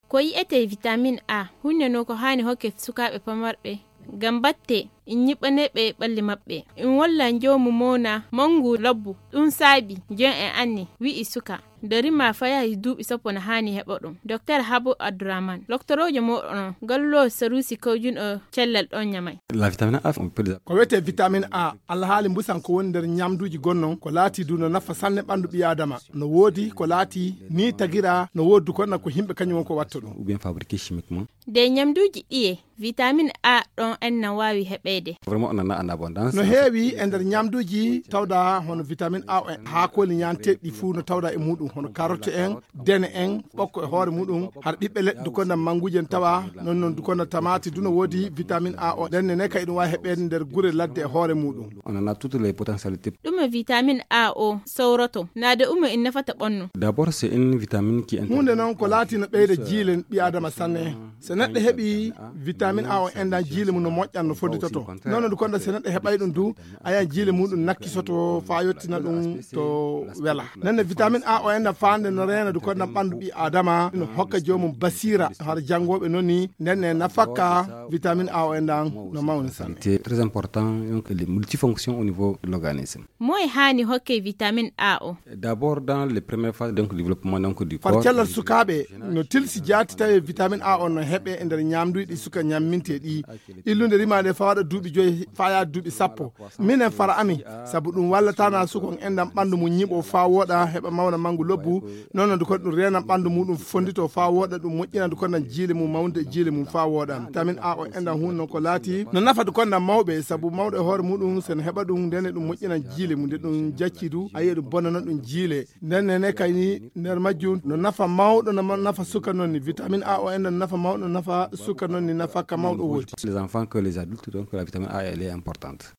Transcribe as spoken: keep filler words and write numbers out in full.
ko yi ete vitamin A hunde no ko hani hokke sukaɓe pamarɓe ngam batte in yiɓane ɓe ɓalli maɓɓe in walla jomu mona mangu labbu ɗum saabi jon en anni wi'i suka darima fayahi duuɓi sappo na hani heɓa ɗum. Docteur Habu Abdurrahman doctorojo moɗon gallo sarusi kawjun o cellal ɗon ñamay. La vitamine A on peut ko wete vitamine A alhaali mbusan ko woni nder ñamduji gonnon ko laati du no nafa sanne ɓandu ɓi adama no woodi ko laati ni tagira no woodi konna ko himɓe kañum won ko watta ɗum ou bien fabriqué chimiquement. De ñamduji ɗiye vitamine A ɗon en na wawi heɓede. Vraiment on en a en abondance. No heewi e nder ñamduji tawda hono vitamine A en haakoli ñanteɗi fuu no tawda e muɗum hono carotte en dene en ɓokko e hoore muɗum har ɓiɓɓe leɗɗe dukonna manguji en tawa non noon dukonna tamati duno woodi vitamine A o ɗenne ne kay ɗum wawi heɓede nder gure ladde e hoore muɗum. On en a toutes les potentialités. Ɗum vitamine A o sawroto nade umo in nafata ɓonno. D'abord c'est une vitamine qui hunde noon ko laati no ɓeyda jiilen ɓi adama sanne so neɗɗo heeɓi vitamine A o enda jiile mum no moƴƴan no fodditoto noon no dukonda so neɗɗo heɓay ɗum du aya jiile muɗum nakkisoto fa yettina ɗum to wela nenne vitamine A o enda fande no reena du konda ɓandu ɓi adama no hokka jomum basira har jangoɓe noni ndenne nafakka vitamine A o endan no mawni sanne. C'est très important donc les multifonctions au niveau de l'organisme. Moy hani hokke vitamine A o. D'abord dans les premières phases donc développement donc du corps. Far cellal sukaɓe no tilsi jaati tawi vitamine A on no heɓe e nder ñamduji ɗi suka ñamminte ɗi illude rimade fa waɗa duuɓi joyi fa yaa duuɓi sappo minen fara ami saabu ɗum wallatana sukon endan ɓandu mum ñiɓo fa woɗa heɓa mawna mangu lobbu noon ndu kon ɗum renan ɓandu muɗum fondito fa woɗa ɗum moƴƴina ndu konnan jiile mum mawde jiile mum fa woɗa vitamine A o endan hunde noon ko laati no nafata konnan mawɓe saabu mawɗo e hoore muɗum sen heɓa ɗum ndene ɗum moƴƴinan jiile mum nde ɗum jacci du a yiya ɗum bonnana ɗum jiile ndennene kayni nder majjum no nafa mawɗo no nafa suka noon ni vitamine A o endan nafa mawɗo nafa suka noon ni nafa ka mawɗo woodi. Les enfants que les adultes donc la vitamine A elle est importante.